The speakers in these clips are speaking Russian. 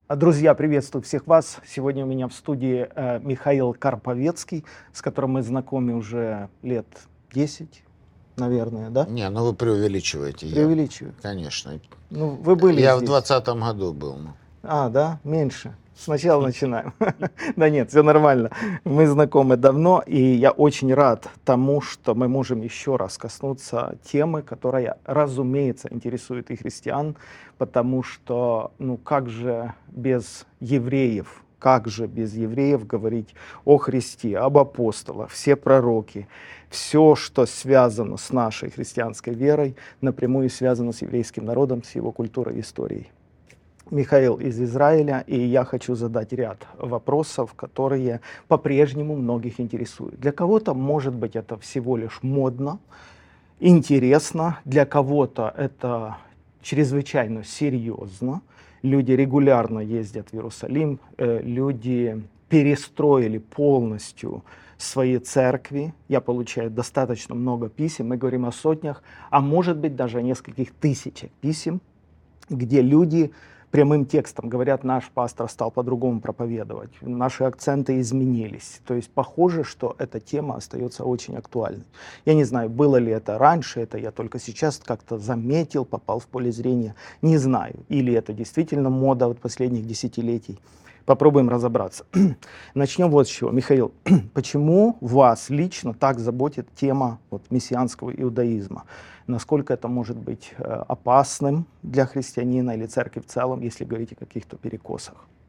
Друзья, приветствую всех вас. Сегодня у меня в студии Михаил Карповецкий, с которым мы знакомы уже лет 10, наверное, да? Не, ну вы преувеличиваете явно. Преувеличиваю. Конечно. Ну, вы были Я в здесь. 2020 году был. Да? Меньше. Сначала начинаем. Да нет, все нормально. Мы знакомы давно, и я очень рад тому, что мы можем еще раз коснуться темы, которая, разумеется, интересует и христиан, потому что, как же без евреев, говорить о Христе, об апостолах, все пророки, все, что связано с нашей христианской верой, напрямую связано с еврейским народом, с его культурой и историей. Михаил из Израиля, и я хочу задать ряд вопросов, которые по-прежнему многих интересуют. Для кого-то, может быть, это всего лишь модно, интересно, для кого-то это чрезвычайно серьезно. Люди регулярно ездят в Иерусалим, люди перестроили полностью свои церкви. Я получаю достаточно много писем, мы говорим о сотнях, а может быть даже о нескольких тысячах писем, где люди прямым текстом говорят: наш пастор стал по-другому проповедовать, наши акценты изменились. То есть похоже, что эта тема остается очень актуальной. Я не знаю, было ли это раньше, это я только сейчас как-то заметил, попал в поле зрения, не знаю. Или это действительно мода от последних десятилетий. Попробуем разобраться. Начнем вот с чего. Михаил, почему вас лично так заботит тема мессианского иудаизма? Насколько это может быть опасным для христианина или церкви в целом, если говорить о каких-то перекосах?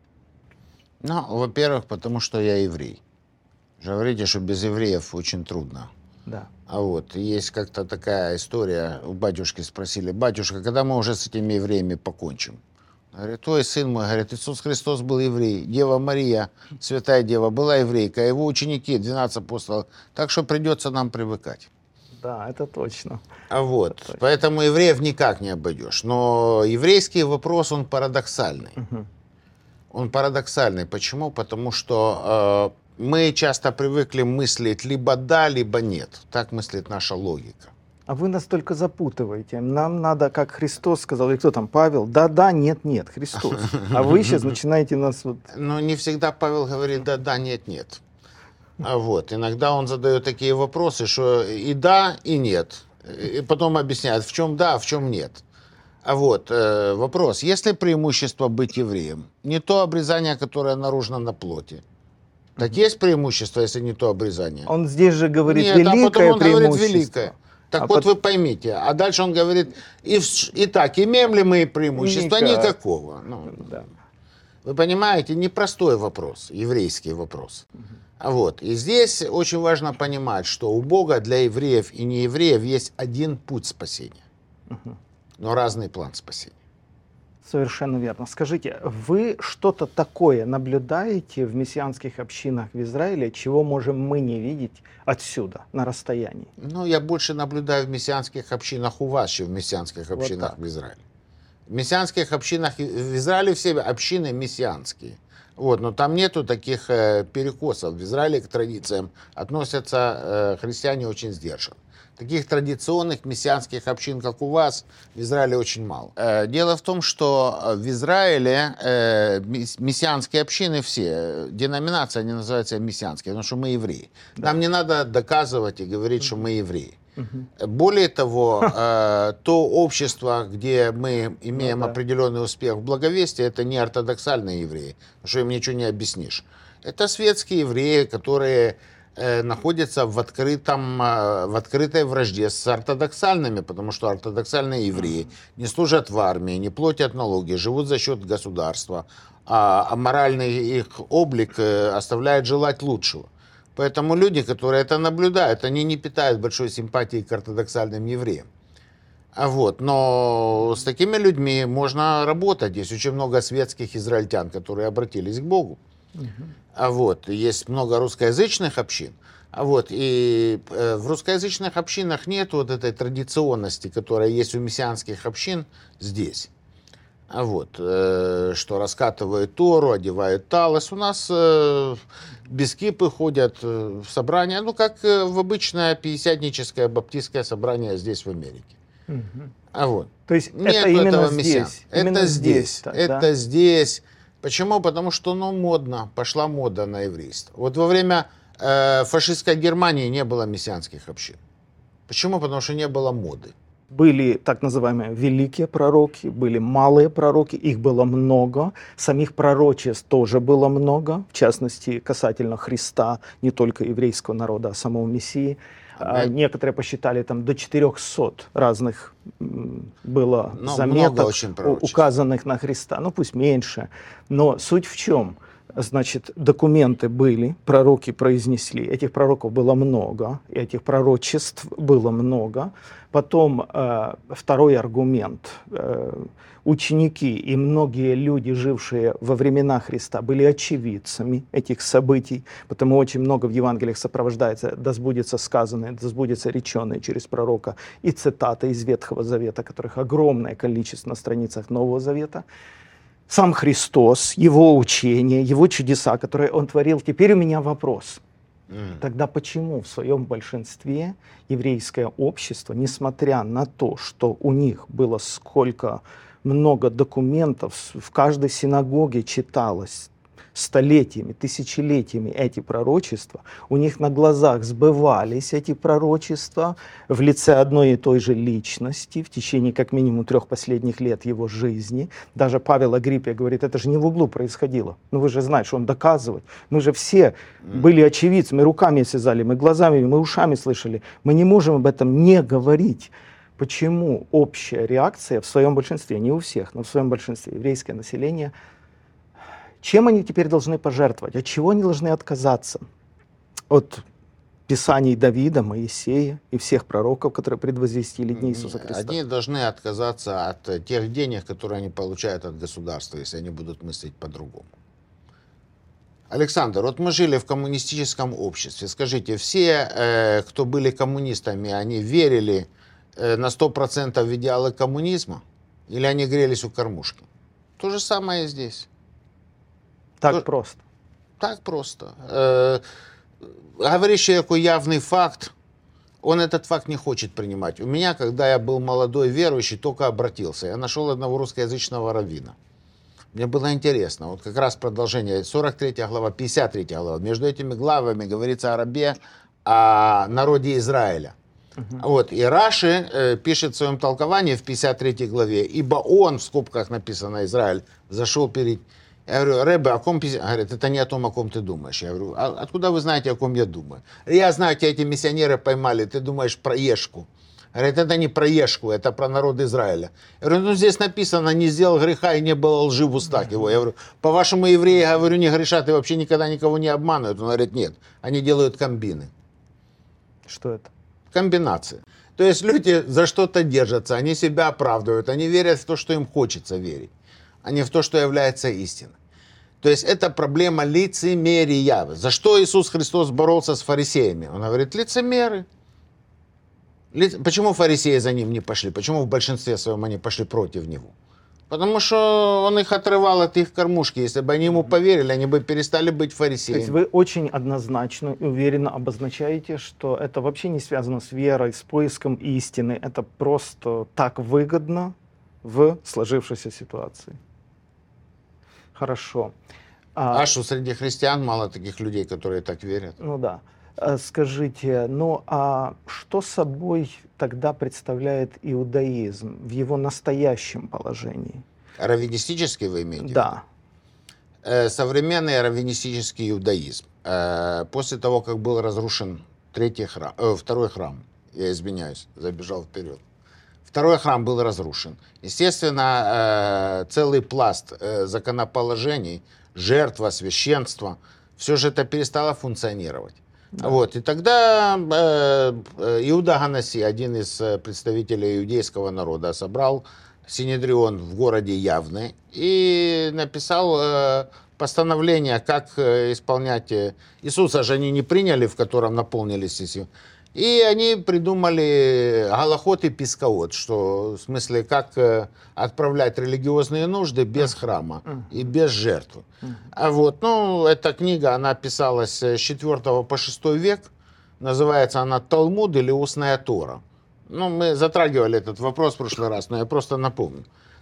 Ну, во-первых, потому что я еврей. Говорите, что без евреев очень трудно. Да. А вот есть как-то такая история. У батюшки спросили: батюшка, когда мы уже с этими евреями покончим? Говорит: твой сын мой, говорит, Иисус Христос был еврей, Дева Мария, Святая Дева, была еврейка, его ученики, 12 апостолов, так что придется нам привыкать. Да, это точно. Вот, Это точно. поэтому евреев никак не обойдешь. Но еврейский вопрос, он парадоксальный. Он парадоксальный. Почему? Потому что мы часто привыкли мыслить либо да, либо нет. Так мыслит наша логика. А вы нас только запутываете. Нам надо, как Христос сказал, или кто там, Павел, да, нет, Христос. А вы сейчас начинаете нас Но не всегда Павел говорит да, нет. Вот, иногда он задает такие вопросы, что и да, и нет. И потом объясняет, в чем да, а в чем нет. А вот вопрос, есть ли преимущество быть евреем? Не то обрезание, которое наружно на плоти. Так есть преимущество, если не то обрезание? Он здесь же говорит Нет, великое а потом он говорит преимущество. великое. Так вот вы поймите. А дальше он говорит, итак, имеем ли мы преимущество? Никакого. Да. Вы понимаете, непростой вопрос, еврейский вопрос. Вот. И здесь очень важно понимать, что у Бога для евреев и неевреев есть один путь спасения, но разный план спасения. Совершенно верно. Скажите, вы что-то такое наблюдаете в мессианских общинах в Израиле, чего можем мы не видеть отсюда, на расстоянии? Ну, я больше наблюдаю в мессианских общинах у вас, чем в мессианских общинах в Израиле. В мессианских общинах в Израиле все общины мессианские. Вот, но там нету таких перекосов. В Израиле к традициям относятся христиане очень сдержанно. Таких традиционных мессианских общин, как у вас, в Израиле очень мало. Дело в том, что в Израиле мессианские общины все, деноминация, они называются мессианские, потому что мы евреи. Да. Нам не надо доказывать и говорить, что мы евреи. Более того, то общество, где мы имеем определенный успех в благовестии, это не ортодоксальные евреи, потому что им ничего не объяснишь. Это светские евреи, которые находятся в открытой вражде с ортодоксальными, потому что ортодоксальные евреи не служат в армии, не платят налоги, живут за счет государства, а моральный их облик оставляет желать лучшего. Поэтому люди, которые это наблюдают, они не питают большой симпатии к ортодоксальным евреям. Вот. Но с такими людьми можно работать. Есть очень много светских израильтян, которые обратились к Богу. Вот. Есть много русскоязычных общин. Вот. И в русскоязычных общинах нет вот этой традиционности, которая есть у мессианских общин здесь. Вот, что раскатывают Тору, одевают талос. У нас без кипы ходят в собрания, ну, как в обычное пятидесятническое баптистское собрание здесь, в Америке. Вот. То есть нет это именно этого здесь? Это здесь. Это здесь. Почему? Потому что, модно, пошла мода на еврейство. Вот во время фашистской Германии не было мессианских общин. Почему? Потому что не было моды. Были так называемые великие пророки, были малые пророки, их было много. Самих пророчеств тоже было много, в частности, касательно Христа, не только еврейского народа, а самого Мессии. Некоторые посчитали, там до 400 разных было заметок, указанных на Христа. Ну, пусть меньше. Но суть в чем? Значит, документы были, пророки произнесли, этих пророков было много, этих пророчеств было много. Потом второй аргумент. Ученики и многие люди, жившие во времена Христа, были очевидцами этих событий, потому очень много в Евангелиях сопровождается «да сбудется сказанное», «да сбудется реченное» через пророка, и цитаты из Ветхого Завета, которых огромное количество на страницах Нового Завета. Сам Христос, его учение, его чудеса, которые он творил. Теперь у меня вопрос. Тогда почему в своем большинстве еврейское общество, несмотря на то, что у них было много документов, в каждой синагоге читалось столетиями, тысячелетиями эти пророчества, у них на глазах сбывались эти пророчества в лице одной и той же личности в течение как минимум 3 последних лет его жизни. Даже Павел Агриппе говорит, это же не в углу происходило. Ну вы же знаете, что он доказывает. Мы же все были очевидцами, мы руками связали, мы глазами, мы ушами слышали. Мы не можем об этом не говорить. Почему общая реакция в своем большинстве, не у всех, но в своем большинстве еврейское население, чем они теперь должны пожертвовать? От чего они должны отказаться? От писаний Давида, Моисея и всех пророков, которые предвозвестили дни Иисуса Христа? Они должны отказаться от тех денег, которые они получают от государства, если они будут мыслить по-другому. Александр, вот мы жили в коммунистическом обществе. Скажите, все, кто были коммунистами, они верили на 100% в идеалы коммунизма? Или они грелись у кормушки? То же самое и здесь. Так просто. Так просто. Говоришь человеку явный факт, он этот факт не хочет принимать. У меня, когда я был молодой верующий, только обратился. Я нашел одного русскоязычного раввина. Мне было интересно. Вот как раз продолжение. 43 глава, 53 глава. Между этими главами говорится о рабе, о народе Израиля. Вот. И Раши пишет в своем толковании в 53 главе, ибо он, в скобках написано Израиль, зашел перед... Я говорю, Ребе, о ком писать? Говорит, это не о том, о ком ты думаешь. Я говорю, а откуда вы знаете, о ком я думаю? Я знаю, тебя эти миссионеры поймали, ты думаешь про Ешку. Говорит, это не про Ешку, это про народ Израиля. Я говорю, здесь написано, не сделал греха и не было лжи в устах его. Я говорю, по-вашему, евреи, говорю, не грешат и вообще никогда никого не обманывают. Он говорит, нет, они делают комбины. Что это? Комбинации. То есть люди за что-то держатся, они себя оправдывают, они верят в то, что им хочется верить, а не в то, что является истиной. То есть это проблема лицемерия. За что Иисус Христос боролся с фарисеями? Он говорит, лицемеры. Почему фарисеи за ним не пошли? Почему в большинстве своем они пошли против него? Потому что он их отрывал от их кормушки. Если бы они ему поверили, они бы перестали быть фарисеями. То есть вы очень однозначно и уверенно обозначаете, что это вообще не связано с верой, с поиском истины. Это просто так выгодно в сложившейся ситуации. Хорошо. А что среди христиан мало таких людей, которые так верят? Ну да. Скажите, ну а что собой тогда представляет иудаизм в его настоящем положении? Раввинистический вы имеете? Да. Современный раввинистический иудаизм. После того, как был разрушен второй храм, я извиняюсь, забежал вперед. Второй храм был разрушен. Естественно, целый пласт законоположений, жертва, священство, все же это перестало функционировать. Да. Вот. И тогда Иуда Ганаси, один из представителей иудейского народа, собрал Синедрион в городе Явне и написал постановление, как исполнять. Иисуса же они не приняли, в котором наполнились эти. И они придумали галахот и пискаот, что в смысле, как отправлять религиозные нужды без храма и без жертвы. А вот, эта книга, она писалась с 4 по 6 век, называется она «Талмуд» или «Устная Тора». Мы затрагивали этот вопрос в прошлый раз, но я просто напомню.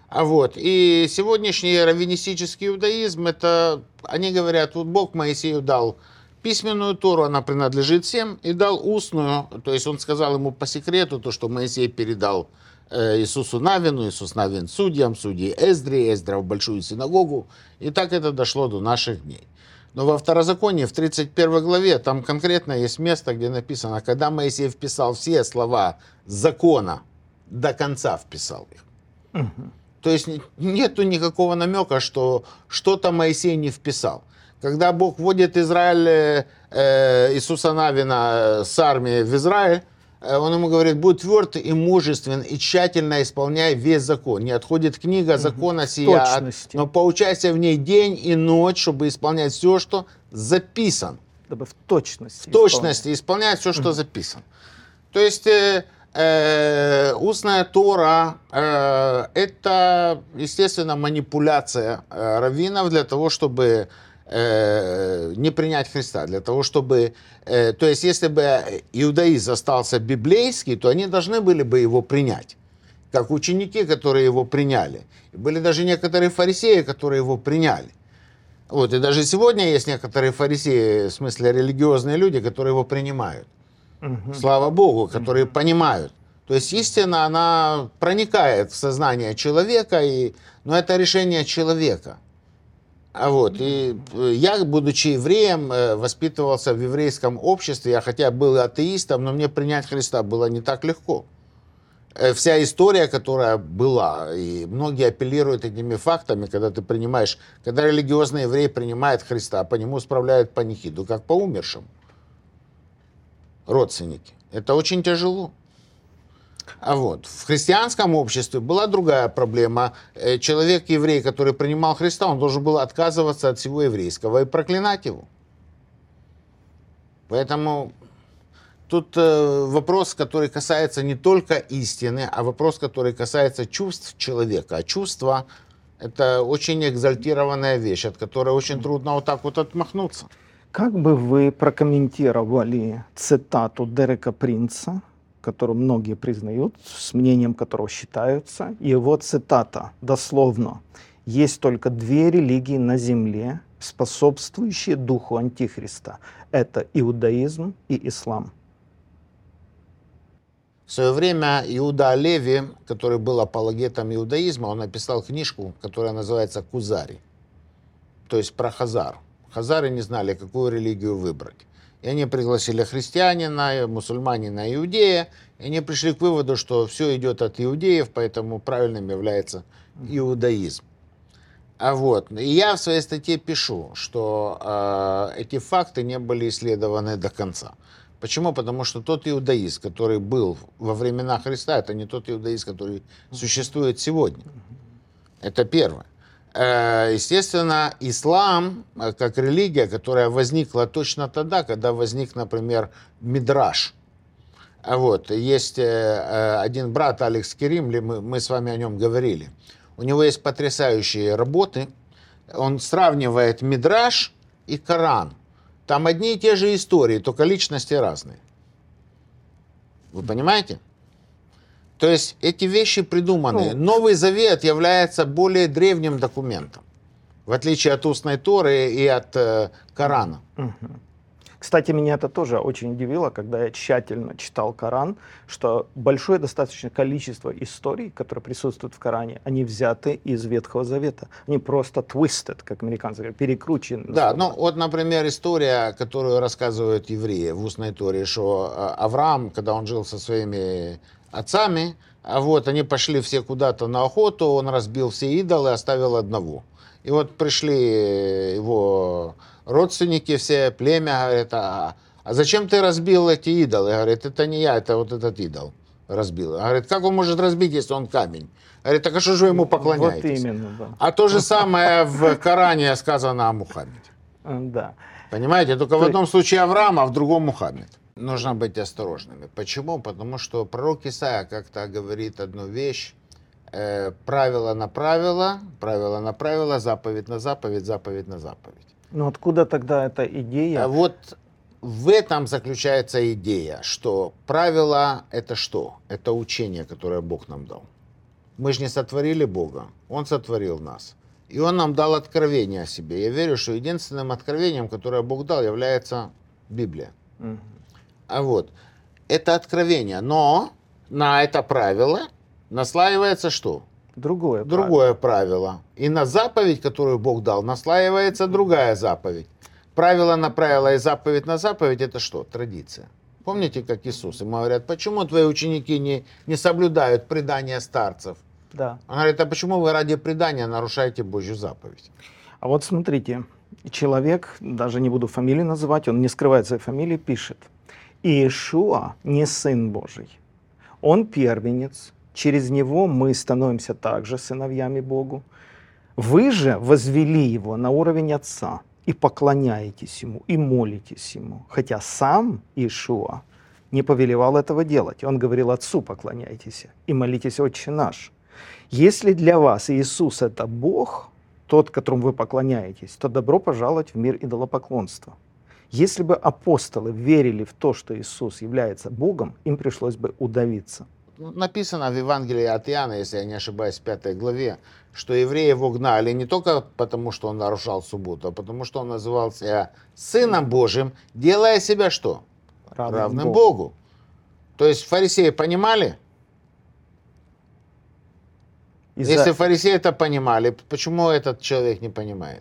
И сегодняшний раввинистический иудаизм, это, они говорят, вот Бог Моисею дал письменную Тору, она принадлежит всем, и дал устную, то есть он сказал ему по секрету то, что Моисей передал Иисусу Навину, Иисус Навин судьям, судьи Эздре, Эздра в большую синагогу, и так это дошло до наших дней. Но во Второзаконии, в 31 главе, там конкретно есть место, где написано, когда Моисей вписал все слова закона, до конца вписал их. То есть нету никакого намека, что что-то Моисей не вписал. Когда Бог вводит Израиль, Иисуса Навина с армией в Израиль, он ему говорит, будь тверд и мужествен, и тщательно исполняй весь закон. Не отходит книга закона сия, но поучайся в ней день и ночь, чтобы исполнять все, что записан. Чтобы в точности. В точности исполнять все, что записано. То есть устная Тора это, естественно, манипуляция раввинов для того, чтобы не принять Христа, для того, чтобы... То есть, если бы иудаизм остался библейский, то они должны были бы его принять, как ученики, которые его приняли. И были даже некоторые фарисеи, которые его приняли. И даже сегодня есть некоторые фарисеи, в смысле религиозные люди, которые его принимают. Слава Богу, которые понимают. То есть, истина, она проникает в сознание человека, но это решение человека. И я, будучи евреем, воспитывался в еврейском обществе, я хотя был атеистом, но мне принять Христа было не так легко. Вся история, которая была, и многие апеллируют этими фактами, когда ты принимаешь, когда религиозный еврей принимает Христа, по нему справляют панихиду, как по умершему. Родственники. Это очень тяжело. В христианском обществе была другая проблема. Человек-еврей, который принимал Христа, он должен был отказываться от всего еврейского и проклинать его. Поэтому тут вопрос, который касается не только истины, а вопрос, который касается чувств человека. А чувства – это очень экзальтированная вещь, от которой очень трудно вот так вот отмахнуться. Как бы вы прокомментировали цитату Дерека Принца, которую многие признают, с мнением которого считаются. И его цитата, дословно, «Есть только две религии на земле, способствующие духу Антихриста. Это иудаизм и ислам». В свое время Иуда Алеви, который был апологетом иудаизма, он написал книжку, которая называется «Кузари», то есть про хазар. Хазары не знали, какую религию выбрать. И они пригласили христианина, мусульманина, иудея. И они пришли к выводу, что все идет от иудеев, поэтому правильным является иудаизм. И я в своей статье пишу, что эти факты не были исследованы до конца. Почему? Потому что тот иудаизм, который был во времена Христа, это не тот иудаизм, который существует сегодня. Это первое. Естественно, ислам, как религия, которая возникла точно тогда, когда возник, например, Мидраш. Есть один брат, Алекс Керимли, мы с вами о нем говорили. У него есть потрясающие работы. Он сравнивает Мидраш и Коран. Там одни и те же истории, только личности разные. Вы понимаете? То есть эти вещи придуманы. Новый Завет является более древним документом, в отличие от устной Торы и от Корана. Кстати, меня это тоже очень удивило, когда я тщательно читал Коран, что большое достаточно количество историй, которые присутствуют в Коране, они взяты из Ветхого Завета. Они просто twisted, как американцы говорят, перекручены. Да, например, история, которую рассказывают евреи в устной Торе, что Авраам, когда он жил со своими отцами, они пошли все куда-то на охоту, он разбил все идолы, оставил одного. И пришли его родственники, все племя, говорят, а зачем ты разбил эти идолы? Говорит, это не я, это вот этот идол разбил. Говорит, как он может разбить, если он камень? Говорит, так а что же вы ему поклоняетесь? Вот именно, да. А то же самое в Коране сказано о Мухаммеде. Да. Понимаете, только в одном случае Авраам, а в другом Мухаммед. Нужно быть осторожными. Почему? Потому что пророк Исаия как-то говорит одну вещь. Правило на правило, заповедь на заповедь, заповедь на заповедь. Но откуда тогда эта идея? В этом заключается идея, что правило это что? Это учение, которое Бог нам дал. Мы же не сотворили Бога, Он сотворил нас. И Он нам дал откровение о себе. Я верю, что единственным откровением, которое Бог дал, является Библия. Мгм. А вот, это откровение. Но на это правило наслаивается что? Другое. Другое правило. И на заповедь, которую Бог дал, наслаивается другая заповедь. Правило на правило и заповедь на заповедь — это что? Традиция. Помните, как Иисус? Ему говорят, почему твои ученики не соблюдают предания старцев? Да. Он говорит, а почему вы ради предания нарушаете Божью заповедь? А вот смотрите, человек, даже не буду фамилию называть, он не скрывает своей фамилии, пишет: Иешуа не Сын Божий, Он первенец, через Него мы становимся также сыновьями Богу. Вы же возвели Его на уровень Отца и поклоняетесь Ему, и молитесь Ему, хотя сам Иешуа не повелевал этого делать. Он говорил: Отцу поклоняйтесь и молитесь Отче наш. Если для вас Иисус — это Бог, тот, которому вы поклоняетесь, то добро пожаловать в мир идолопоклонства. Если бы апостолы верили в то, что Иисус является Богом, им пришлось бы удавиться. Написано в Евангелии от Иоанна, если я не ошибаюсь, в 5 главе, что евреи его гнали не только потому, что он нарушал субботу, а потому, что он называл себя Сыном Божьим, делая себя что? Равным Богу. То есть фарисеи понимали? Если фарисеи это понимали, почему этот человек не понимает?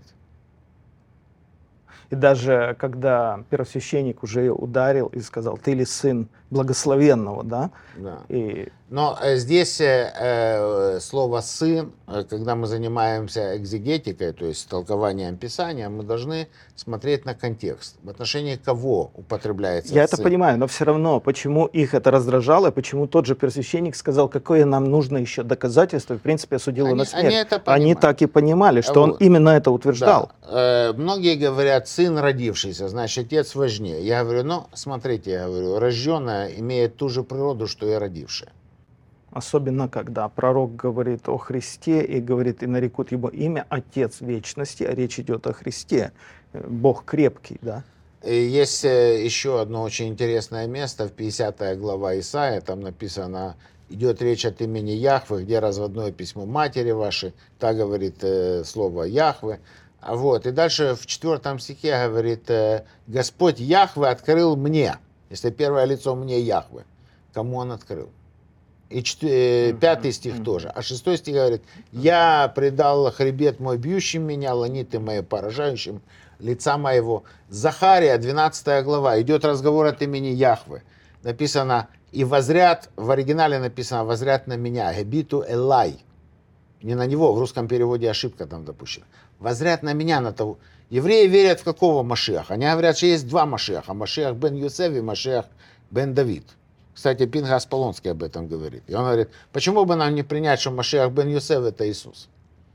И даже когда первосвященник уже ее ударил и сказал: ты ли сын благословенного, да? Да. И... Но здесь слово «сын», когда мы занимаемся экзегетикой, то есть толкованием Писания, мы должны смотреть на контекст. В отношении кого употребляется Я «сын». это понимаю, но все равно, почему их это раздражало, почему тот же первосвященник сказал, какое нам нужно еще доказательство, и в принципе осудил его на смерть. Они так и понимали, что он именно это утверждал. Да. Многие говорят: сын родившийся, значит отец важнее. Я говорю, ну смотрите, я говорю, рожденное имеет ту же природу, что и родившее. Особенно, когда пророк говорит о Христе и говорит, и нарекут его имя Отец Вечности, а речь идет о Христе, Бог крепкий, да? И есть еще одно очень интересное место, в 50 глава Исаия, там написано, идет речь от имени Яхвы, где разводное письмо матери вашей, так говорит слово Яхвы. Вот. И дальше в 4 стихе говорит, Господь Яхве открыл мне, если первое лицо мне Яхве, кому он открыл? И 5 стих тоже. А 6 стих говорит, я предал хребет мой бьющим меня, ланиты мои поражающим лица моего. Захария, 12 глава, идет разговор от имени Яхвы. Написано, и возрят, в оригинале написано, возрят на меня, гебиту элай. Не на него, в русском переводе ошибка там допущена. Возрят на меня, на того. Евреи верят в какого Машиаха? Они говорят, что есть два Машиаха. Машиах бен Юсеф и Машиах бен Давид. Кстати, Пинхас Полонский об этом говорит. И он говорит, почему бы нам не принять, что Машиах бен Юсеф это Иисус?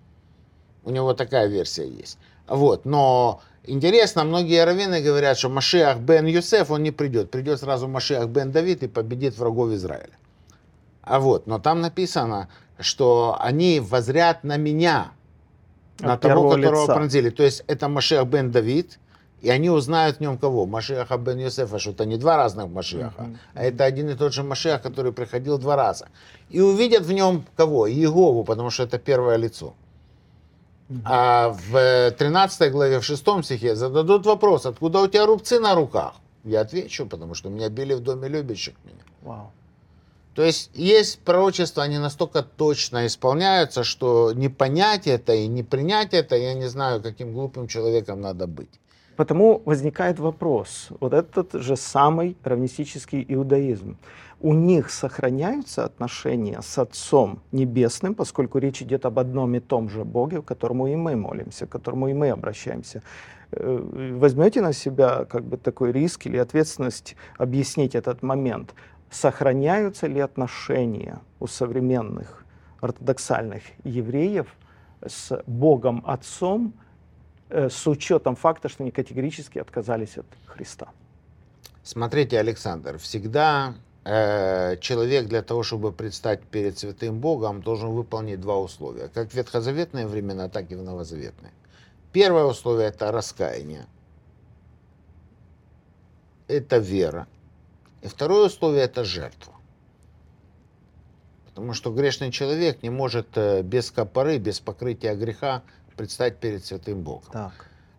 У него такая версия есть. Вот. Но интересно, многие раввины говорят, что Машиах бен Юсеф, он не придет. Придет сразу Машиах бен Давид и победит врагов Израиля. Но там написано, что они возрят на меня, на того, которого пронзили. То есть это Машиах бен Давид, и они узнают в нем кого? Машиаха бен Йосефа, что это не два разных Машиаха, а это один и тот же Машиах, который приходил 2 раза. И увидят в нем кого? Иегову, потому что это первое лицо. А в 13 главе, в 6 стихе зададут вопрос, откуда у тебя рубцы на руках? Я отвечу, потому что меня били в доме любящих меня. Вау. То есть пророчества, они настолько точно исполняются, что не понять это и не принять это, я не знаю, каким глупым человеком надо быть. Потому возникает вопрос, вот этот же самый раввинистический иудаизм, у них сохраняются отношения с Отцом Небесным, поскольку речь идет об одном и том же Боге, к которому и мы молимся, к которому и мы обращаемся. Возьмете на себя такой риск или ответственность объяснить этот момент? Сохраняются ли отношения у современных ортодоксальных евреев с Богом Отцом, с учетом факта, что они категорически отказались от Христа? Смотрите, Александр, всегда человек для того, чтобы предстать перед святым Богом, должен выполнить 2 условия. Как в ветхозаветные времена, так и в новозаветные. Первое условие – это раскаяние. Это вера. И второе условие – это жертва. Потому что грешный человек не может без копоры, без покрытия греха предстать перед святым Богом. Так.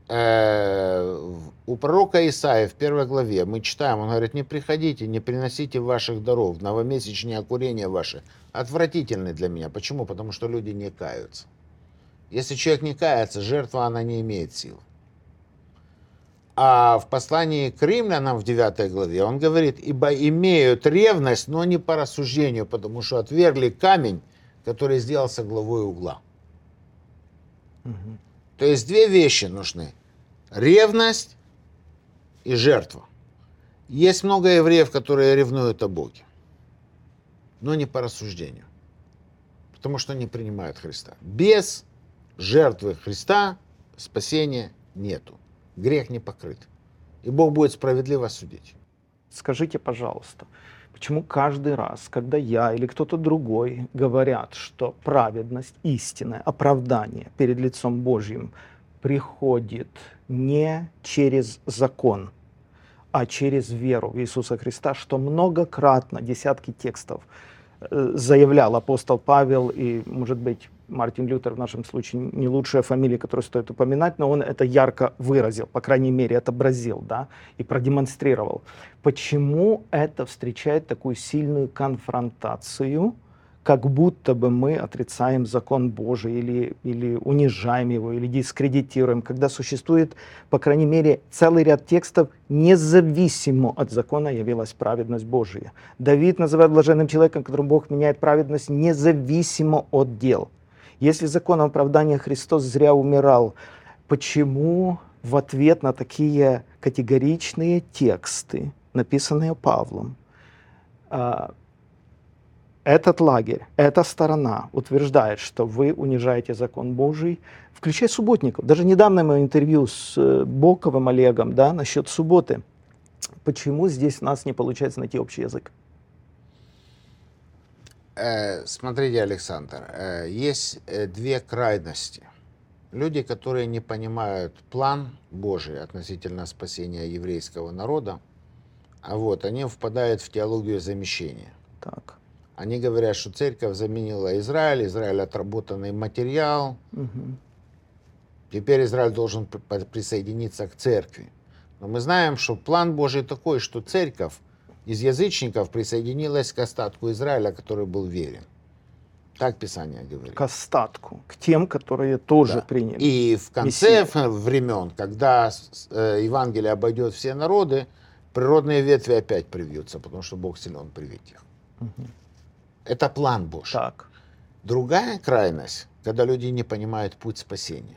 У пророка Исаии в 1 главе мы читаем, он говорит: не приходите, не приносите ваших даров, новомесячные курения ваши отвратительны для меня. Почему? Потому что люди не каются. Если человек не кается, жертва, она не имеет силы. А в послании к римлянам в 9 главе он говорит: ибо имеют ревность, но не по рассуждению, потому что отвергли камень, который сделался главой угла. Угу. То есть две вещи нужны: ревность и жертва. Есть много евреев, которые ревнуют о Боге, но не по рассуждению, потому что не принимают Христа. Без жертвы Христа спасения нету. Грех не покрыт. И Бог будет справедливо судить. Скажите, пожалуйста, почему каждый раз, когда я или кто-то другой говорят, что праведность, истинное оправдание перед лицом Божьим приходит не через закон, а через веру в Иисуса Христа, что многократно, десятки текстов заявлял апостол Павел и, может быть, Мартин Лютер в нашем случае не лучшая фамилия, которую стоит упоминать, но он это ярко выразил, по крайней мере, отобразил, да, и продемонстрировал. Почему это встречает такую сильную конфронтацию, как будто бы мы отрицаем закон Божий или унижаем его, или дискредитируем, когда существует, по крайней мере, целый ряд текстов, независимо от закона явилась праведность Божия. Давид называет блаженным человеком, которому Бог меняет праведность независимо от дел. Если законом оправдания Христос зря умирал, почему в ответ на такие категоричные тексты, написанные Павлом, этот лагерь, эта сторона утверждает, что вы унижаете закон Божий, включая субботников? Даже недавно мое интервью с Боковым Олегом, да, насчет субботы. Почему здесь у нас не получается найти общий язык? Смотрите, Александр, есть две крайности. Люди, которые не понимают план Божий относительно спасения еврейского народа, они впадают в теологию замещения. Так. Они говорят, что церковь заменила Израиль, Израиль отработанный материал, теперь Израиль должен присоединиться к церкви. Но мы знаем, что план Божий такой, что церковь из язычников присоединилась к остатку Израиля, который был верен. Так Писание говорит. К остатку, к тем, которые тоже приняли. И в конце времен, когда Евангелие обойдет все народы, природные ветви опять привьются, потому что Бог силен привить их. Это план Божий. Так. Другая крайность, когда люди не понимают путь спасения.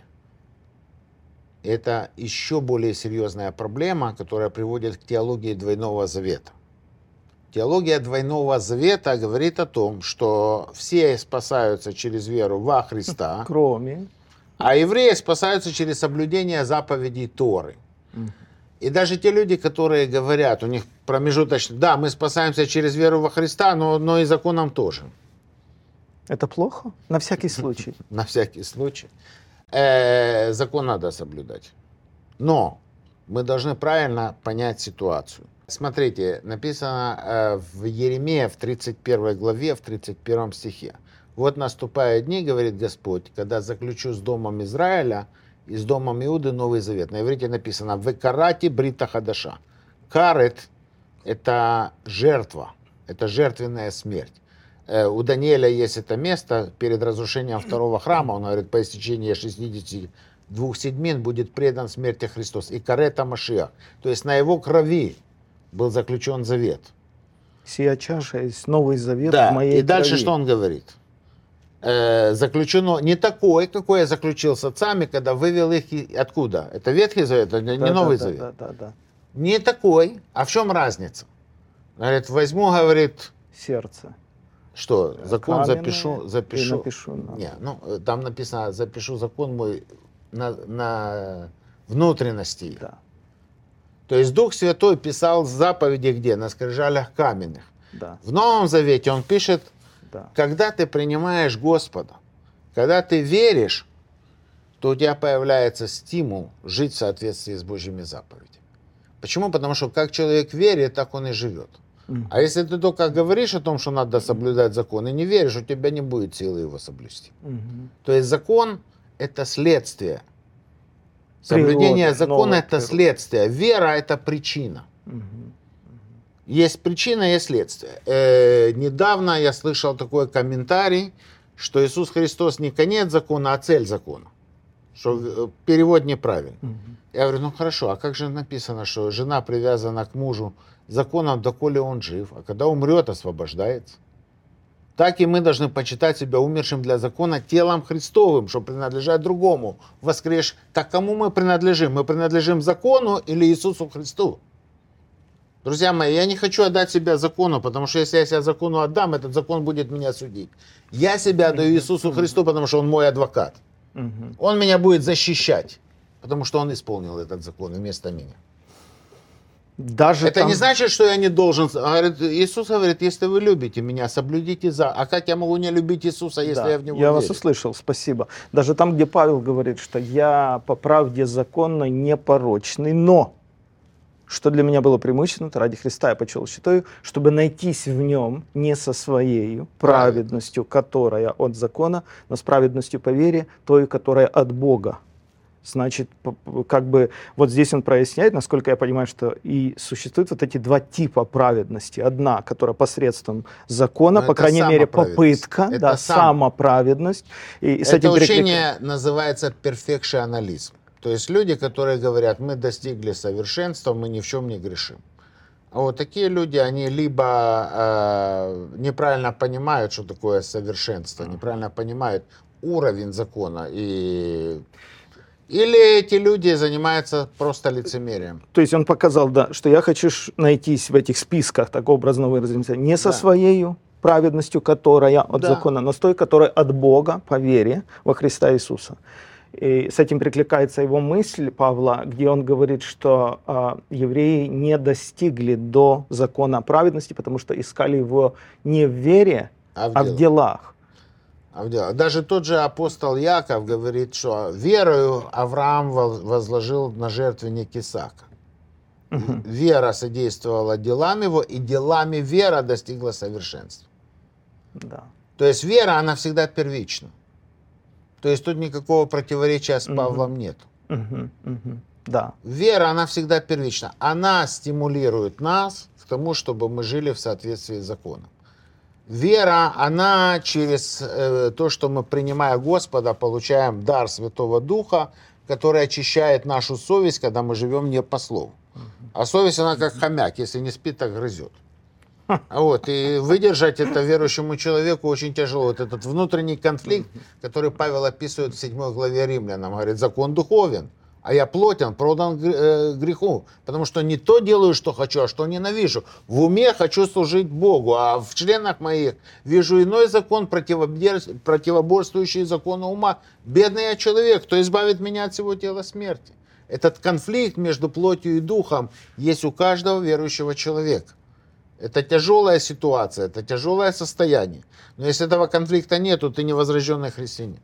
Это еще более серьезная проблема, которая приводит к теологии двойного завета. Теология двойного завета говорит о том, что все спасаются через веру во Христа, а евреи спасаются через соблюдение заповедей Торы. И даже те люди, которые говорят, у них промежуточно, да, мы спасаемся через веру во Христа, но и законом тоже. Это плохо? На всякий случай. На всякий случай. Закон надо соблюдать. Но мы должны правильно понять ситуацию. Смотрите, написано в Еремея в 31 главе, в 31 стихе. Вот наступают дни, говорит Господь, когда заключу с домом Израиля и с домом Иуды Новый Завет. На иврите написано «Векарати брита хадаша». Карет – это жертва, это жертвенная смерть. У Даниэля есть это место перед разрушением второго храма. Он говорит, по истечении 62 седмин будет предан смерти Христос. И карета Машиах. То есть на его крови был заключен завет. Сия чаша есть Новый Завет в моей и дальше крови. что он говорит? Заключено не такой, какой я заключил с отцами, когда вывел их откуда? Это Ветхий Завет, это не Новый Завет. Да. Не такой. А в чем разница? Говорит, возьму, говорит... Сердце. Что, закон запишу? И напишу. Не, там написано, запишу закон мой на внутренности. Да. То есть Дух Святой писал заповеди где? На скрижалях каменных. Да. В Новом Завете он пишет, когда ты принимаешь Господа, когда ты веришь, то у тебя появляется стимул жить в соответствии с Божьими заповедями. Почему? Потому что как человек верит, так он и живет. А если ты только говоришь о том, что надо соблюдать закон, и не веришь, у тебя не будет силы его соблюсти. То есть закон – это следствие. Соблюдение закона – это следствие. Вера – это причина. Есть причина, есть следствие. Недавно я слышал такой комментарий, что Иисус Христос не конец закона, а цель закона. Что перевод неправильный. Я говорю, ну хорошо, а как же написано, что жена привязана к мужу законом, доколе он жив, а когда умрет, освобождается? Так и мы должны почитать себя умершим для закона телом Христовым, что принадлежать другому. Воскрес. Так кому мы принадлежим? Мы принадлежим закону или Иисусу Христу? Друзья мои, я не хочу отдать себя закону, потому что если я себя закону отдам, этот закон будет меня судить. Я себя отдаю Иисусу Христу, потому что Он мой адвокат. Он меня будет защищать, потому что Он исполнил этот закон вместо меня. Даже это не значит, что я не должен. Иисус говорит, если вы любите меня, соблюдите за. А как я могу не любить Иисуса, если я в Него верю? Я вас услышал, спасибо. Даже там, где Павел говорит, что я по правде законной непорочный, но что для меня было преимущественно, то ради Христа я почел считаю, чтобы найтись в нем не со своей праведностью, которая от закона, но с праведностью по вере, той, которая от Бога. Значит, как бы вот здесь он проясняет, насколько я понимаю, что и существуют вот эти два типа праведности. Одна, которая посредством закона, по крайней мере, попытка, да, самоправедность. И с это этим учение называется перфекционализм. То есть люди, которые говорят, мы достигли совершенства, мы ни в чем не грешим. А вот такие люди, они либо неправильно понимают, что такое совершенство, неправильно понимают уровень закона, или эти люди занимаются просто лицемерием. То есть он показал, да, что я хочу найтись в этих списках, так образно выразимся, не со своей праведностью, которая от закона, но с той, которая от Бога по вере во Христа Иисуса. И с этим прикликается его мысль Павла, где он говорит, что евреи не достигли до закона праведности, потому что искали его не в вере, а в делах. Даже тот же апостол Яков говорит, что верою Авраам возложил на жертвенник Исаака. Вера содействовала делам его, и делами вера достигла совершенства. Да. То есть вера, она всегда первична. То есть тут никакого противоречия с Павлом нет. Да. Вера, она всегда первична. Она стимулирует нас к тому, чтобы мы жили в соответствии с законом. Вера, она через то, что мы, принимая Господа, получаем дар Святого Духа, который очищает нашу совесть, когда мы живем не по слову. А совесть, она как хомяк, если не спит, так грызет. Вот, и выдержать это верующему человеку очень тяжело. Вот этот внутренний конфликт, который Павел описывает в 7 главе Римлянам, говорит, закон духовен, а я плотен, продан греху, потому что не то делаю, что хочу, а что ненавижу. В уме хочу служить Богу, а в членах моих вижу иной закон, противоборствующий закону ума. Бедный я человек, кто избавит меня от всего тела смерти. Этот конфликт между плотью и духом есть у каждого верующего человека. Это тяжелая ситуация, это тяжелое состояние. Но если этого конфликта нет, то ты невозрожденный христианин.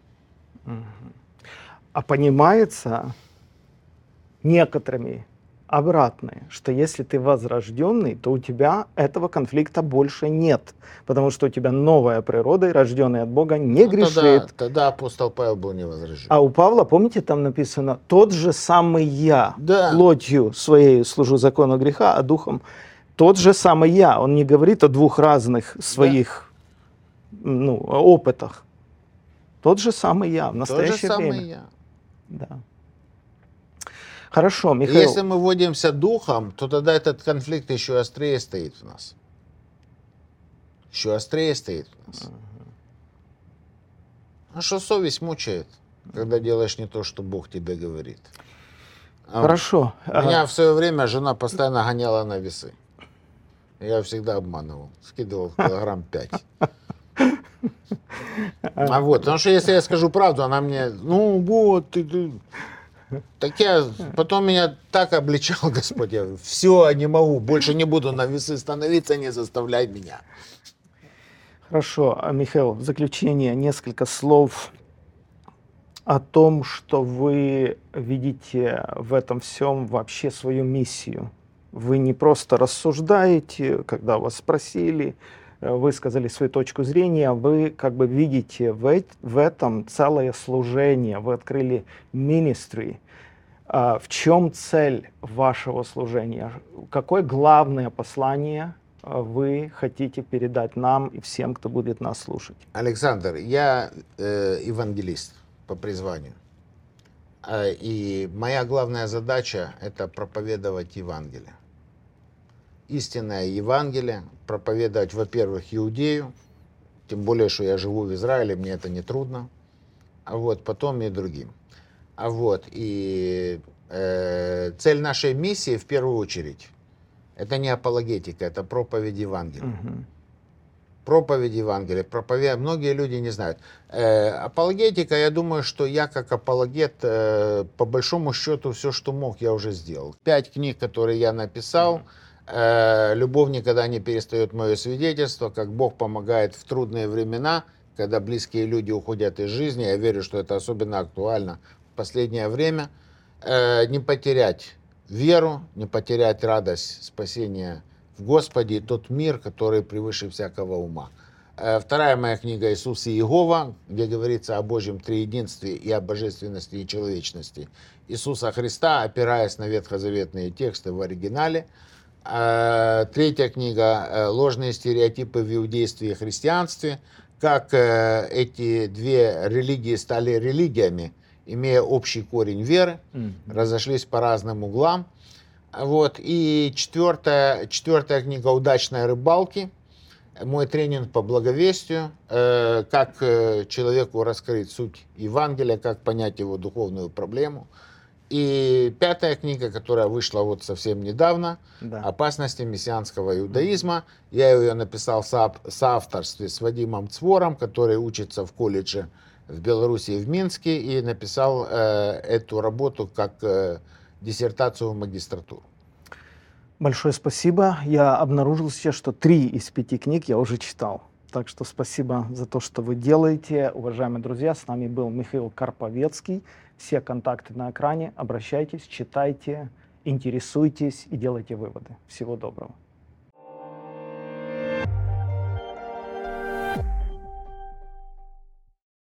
А понимается некоторыми обратное, что если ты возрожденный, то у тебя этого конфликта больше нет, потому что у тебя новая природа, и рожденный от Бога не грешит. Тогда апостол Павел был не возрожден. А у Павла, помните, там написано, тот же самый я, плотью своей служу закону греха, а духом тот же самый я. Он не говорит о двух разных своих опытах. Тот же самый я в настоящее время. Тот же самый я. Да. Хорошо, Михаил. Если мы вводимся духом, то тогда этот конфликт еще острее стоит в нас. Еще острее стоит в нас. А что совесть мучает, когда делаешь не то, что Бог тебе говорит? Хорошо. Меня в свое время жена постоянно гоняла на весы. Я всегда обманывал. Скидывал килограмм 5. Потому что если я скажу правду, она мне, ты. Так потом меня так обличал Господь, я все, не могу, больше не буду на весы становиться, не заставляй меня. Хорошо, Михаил, в заключение несколько слов о том, что вы видите в этом всем вообще свою миссию. Вы не просто рассуждаете, когда вас спросили, высказали свою точку зрения, вы как бы видите в этом целое служение, вы открыли ministry. В чем цель вашего служения? Какое главное послание вы хотите передать нам и всем, кто будет нас слушать? Александр, я евангелист по призванию. И моя главная задача – это проповедовать Евангелие. Истинное Евангелие, проповедовать, во-первых, Иудею, тем более, что я живу в Израиле, мне это не трудно, потом и другим. Цель нашей миссии, в первую очередь, это не апологетика, это проповедь Евангелия. Проповедь Евангелия, многие люди не знают. Апологетика, я думаю, что я как апологет, по большому счету, все, что мог, я уже сделал. 5 книг, которые я написал, «Любовь никогда не перестает мое свидетельство», как Бог помогает в трудные времена, когда близкие люди уходят из жизни. Я верю, что это особенно актуально в последнее время. Не потерять веру, не потерять радость спасения в Господе и тот мир, который превыше всякого ума. Вторая моя книга «Иисус и Иегова», где говорится о Божьем триединстве и о божественности и человечности Иисуса Христа, опираясь на ветхозаветные тексты в оригинале. Третья книга «Ложные стереотипы в иудействе и христианстве», как эти две религии стали религиями, имея общий корень веры, разошлись по разным углам. И четвертая книга «Удачной рыбалки», мой тренинг по благовестию, как человеку раскрыть суть Евангелия, как понять его духовную проблему. И 5-я книга, которая вышла совсем недавно, «Опасности мессианского иудаизма». Я ее написал в соавторстве с Вадимом Цвором, который учится в колледже в Беларуси и в Минске, и написал эту работу как диссертацию в магистратуру. Большое спасибо. Я обнаружил сейчас, что 3 из 5 книг я уже читал. Так что спасибо за то, что вы делаете. Уважаемые друзья, с нами был Михаил Карповецкий. Все контакты на экране. Обращайтесь, читайте, интересуйтесь и делайте выводы. Всего доброго.